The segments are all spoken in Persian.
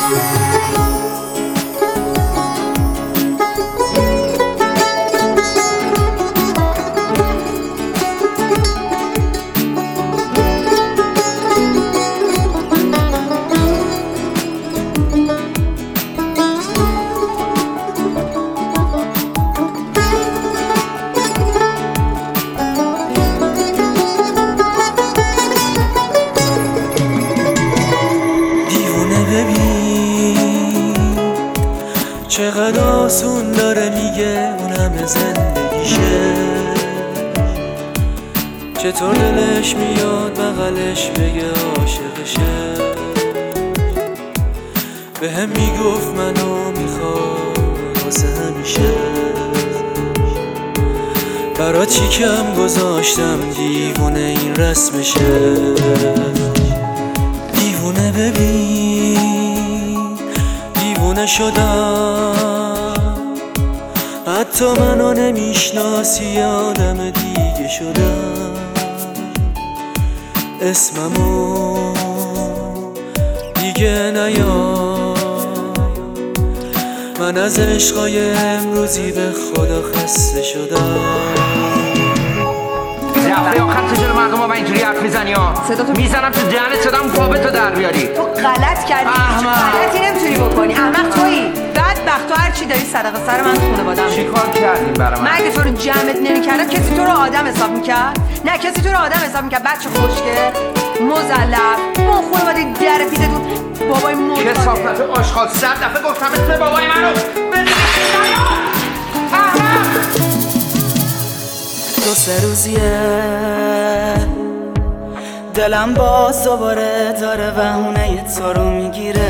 چقدر آسون داره میگه اون همه زندگیشه، چطور دلش میاد بغلش بگه عاشقشه. به هم میگفت منو میخواد واسه همیشه، برا چی کم گذاشتم دیوونه این رسمشه. دیوونه ببین دیوونه شدم، حتی منو نمیشناسی آدم دیگه شدم. اسممو دیگه نیار، من از عشقای امروزی به خدا خسته شدم. رفته آخر چجور مردم ها با اینجوری حرف میزنی ها؟ میزنم تو دهنت صدام خوابه تو در بیاری. تو غلط کردی، غلطی نمیتونی بکنی. احمق تویی، بدبخت. تو هر چی داری صدقه سر من خانواده‌ام. چی کار کردیم برای من؟ اگه تو رو جمعت نمی‌کردم کسی تو رو آدم حساب می‌کرد؟ نه کسی تو رو آدم حساب می‌کرد. بچه خوشگل مزلف اون خانواده در پیتتون بابای مرد کثافت آشغال. 100 دفعه گفتم اسم بابای منو دو سه روزیه دلم باز دوباره داره بهونه تو رو میگیره.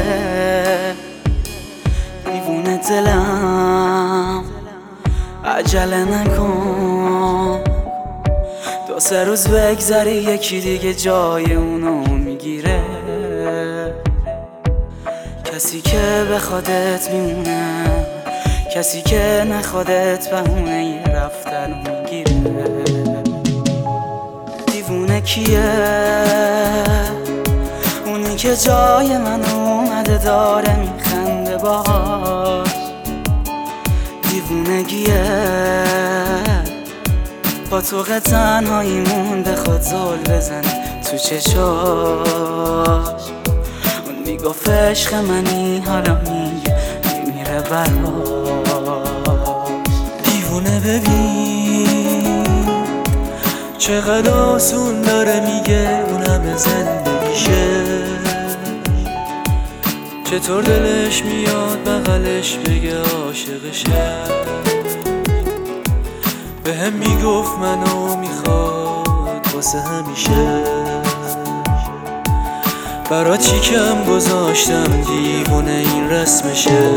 دیوونه دلم عجله نکن، دو سه روز بگذری یکی دیگه جای اونو میگیره. کسی که به خودت میمونه، کسی که نخودت بهونه یه رفتن میگیره. دیوونه کیه؟ اونی که جای من اومده داره میخنده باش. دیوونگیه با تو تنهاییمون به خود زل بزنه تو چشاش. اون میگفت عشق منی، حالا میگه میمیره براش. دیوونه ببین چقدر آسون داره میگه اون همه زندگیشه، چطور دلش میاد بغلش بگه عاشقشه. به هم میگفت منو میخواد واسه همیشه، برا چی کم گذاشتم دیوونه این رسمشه.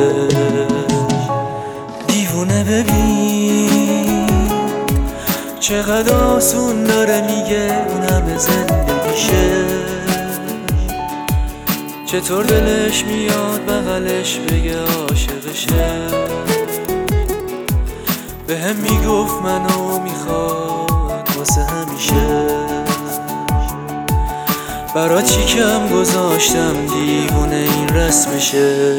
دیوونه ببین چقدر آسون داره میگه اون همه زندگیشه، چطور دلش میاد بغلش بگه عاشقشه. به هم میگفت منو میخواد واسه همیشه، برا چی کم گذاشتم دیوونه این رسمشه.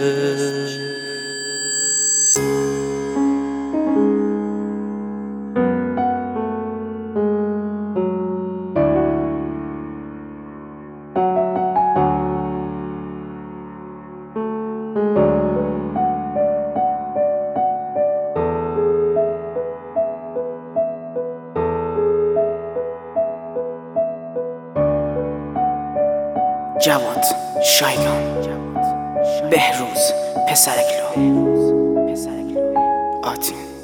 جواد شایگان، بهروز پسرکلو، آتین.